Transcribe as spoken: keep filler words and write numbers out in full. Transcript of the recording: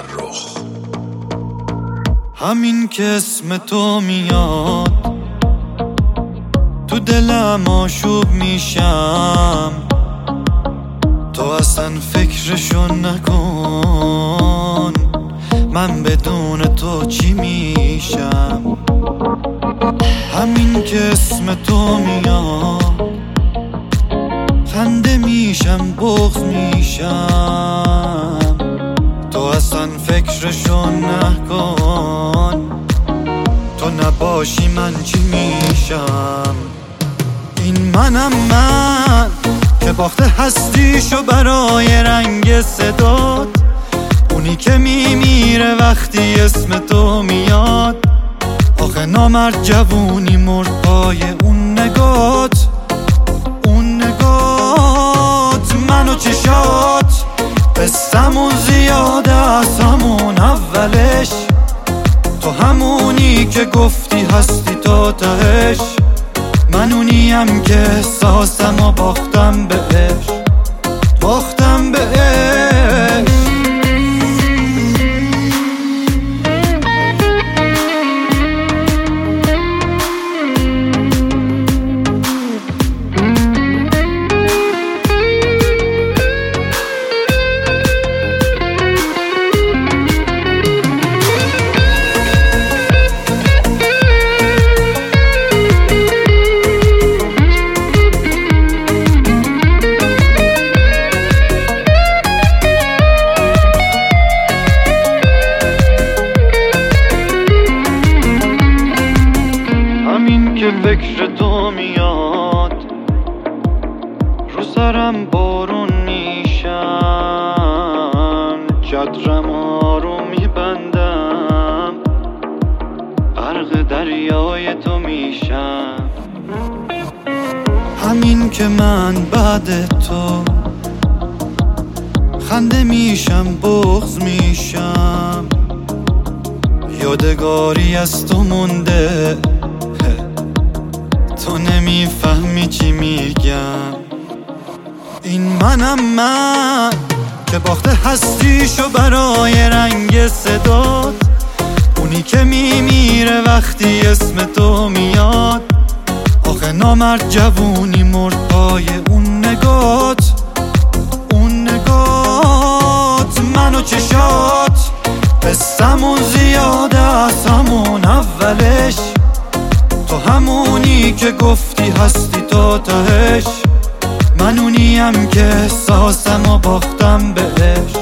فرخ. همین که اسم تو میاد تو دلم آشوب میشم، تو اصلا فکرشو نکن من بدون تو چی میشم. همین که اسم تو میاد خنده میشم بغض میشم، تو اصلا فکرشو نکن تو نباشی من چی میشم. این منم من که باخته هستیشو برای رنگ صدات، اونی که میمیره وقتی اسم تو میاد. آخه نامرد جوونی مرد پای اون نگات، اون نگات منو چشات قصمون زیاده از همون اولش. تو همونی که گفتی هستی تا تهش، من اونیم که احساسم و باختم بهش، باختم بهش. که فکر تو میاد رو سرم بارون میشم، چترم ها رو میبندم غرق دریای تو میشم. همین که من بعد تو خنده میشم بغض میشم، یادگاری از تو مونده تو نمیفهمی چی میگم. این منم من که باخته هستیشو برای رنگ صدات، اونی که میمیره وقتی اسم تو میاد. آخه نامرد جوونی مرد پای اون نگات، اون نگات منو چشات قصمون زیاده از همون اولش. تو همونی که گفتی هستی تا تهش، من اونیم که احساسم و باختم بهش.